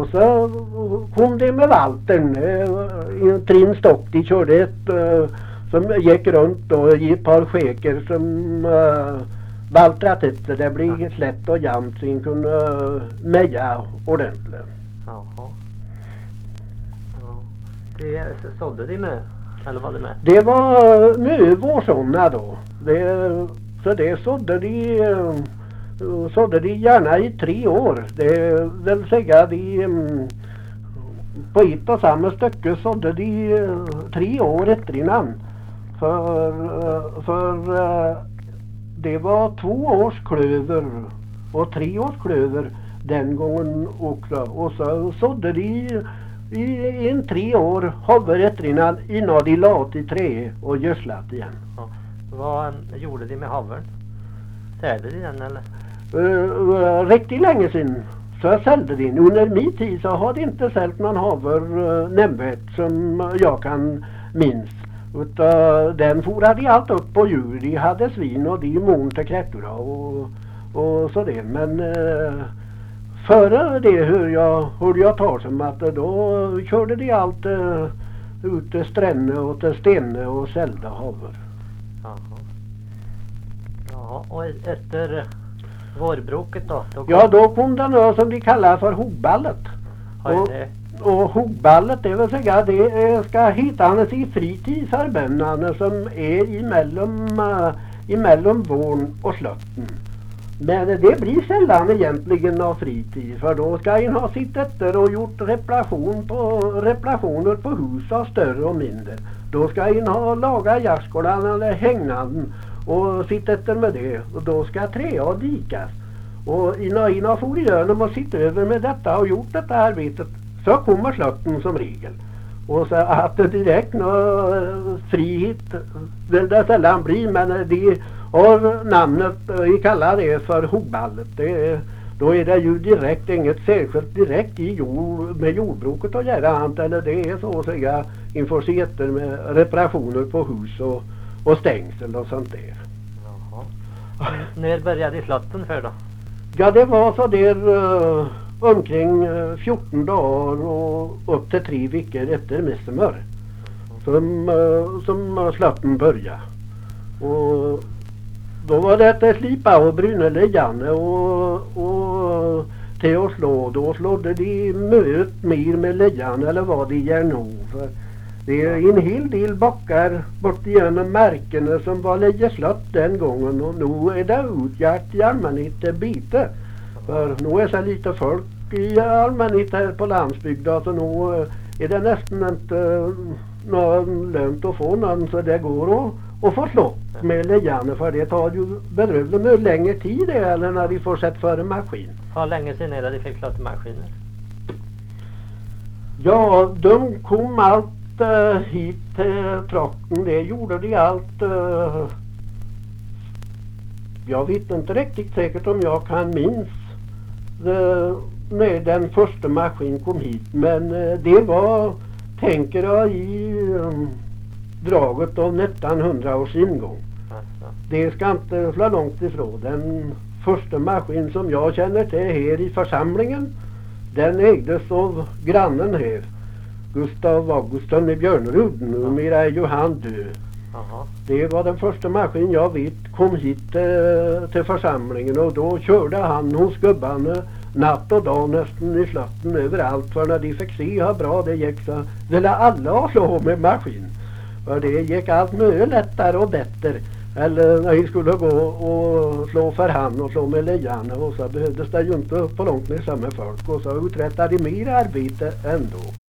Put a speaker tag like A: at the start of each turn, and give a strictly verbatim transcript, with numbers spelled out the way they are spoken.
A: så kom det med Valtern i en trinstock. De körde ett uh, som gick runt och i ett par skäker som uh, valtrat efter. Det blev slätt och jämnt så en kunde uh, meja ordentligt.
B: Jaha. Ja. Det sådde de med? Eller var det med?
A: Det var nu var sådana då. Det, så det sådde de, uh, sådde de gärna i tre år. Det vill säga de um, på ett och samma stycke sådde de uh, tre år efter innan. För, uh, för uh, det var två års klöver och tre års klöver den gången också. Och så sådde de i en tre år haver efter innan, innan de la till trä och gödslat igen.
B: Ja. Vad gjorde de med havern? Sälde de den eller?
A: Uh, uh, riktigt länge sedan så sålde de. Under min tid så har de inte sålt någon haver uh, nämnvärt som jag kan minns. Utan den forade de allt upp på djur. De hade svin och de mån till krättorna och, och så det. Men uh, före det hör jag, hörde jag ta som att då körde de allt uh, ut till Stränne och till Stenne och sålde haver.
B: Jaha. Ja, och efter vårbruket då? då kom...
A: Ja, då kom den ö som de kallar för hogballet. Och, och hogballet, det vill säga, det ska hittas i fritid för bönarna som är emellan, uh, emellan vårn och slötten. Men det blir sällan egentligen av fritid, för då ska en ha sitt efter och gjort reparation på, reparationer på hus av större och mindre. Då ska en ha laga gärdsgården eller hängnaden och sitta efter med det. Och då ska träa och dikas. Och innan en har for igenom och sitta över med detta och gjort detta arbetet, så kommer slötten som regel. Och så att det direkt nå frihet vill det sällan bli, men de har namnet, vi kallar det för hogballet. Det, då är det ju direkt inget särskilt direkt i jord, med jordbruket att göra, eller det är så att säga inför sitter med reparationer på hus och, och stängsel och sånt där.
B: Jaha. När började slötten för då?
A: Ja, det var så där uh, omkring uh, fjorton dagar och upp till tre veckor efter midsommar som, uh, som slötten började. Och då var det att slipa och bryna lejan och, och till att slå. Då slådde de möt mer med lejan eller vad de gör nog. För det är en hel del backar bort igenom märkena som var leje slött den gången. Och nu är det utgjort i allmänhet bite. För nu är det lite folk i allmänhet här på landsbygden. Så nu är det nästan inte någon lönt att få någon, så det går att och få slå med lejan, för det tar ju bedrövligt med längre tid eller när de får sätt för en maskin.
B: Hur länge sedan är det de fick slå till maskiner?
A: Ja, de kom allt uh, hit till trakten. Det gjorde de allt. Uh, jag vet inte riktigt säkert om jag kan minns uh, när den första maskin kom hit. Men uh, det var, tänker jag, i um, draget av nittonhundra års ingång. Alltså. Det ska inte slå långt ifrån. Den första maskin som jag känner till här i församlingen, den ägdes av grannen här, Gustav Augustsson i Björnerud. Numera är ju han död. Aha. Det var den första maskin jag vet kom hit eh, till församlingen, och då körde han hos gubbarna natt och dag nästan i slötten överallt, för när de fick se hur bra det gick så ville alla slå med maskin. För det gick allt mycket lättare och bättre. Eller när vi skulle gå och slå för hand och slå med lejan, och så behövdes det ju inte på långt med samma folk, och så uträttade de mer arbete ändå.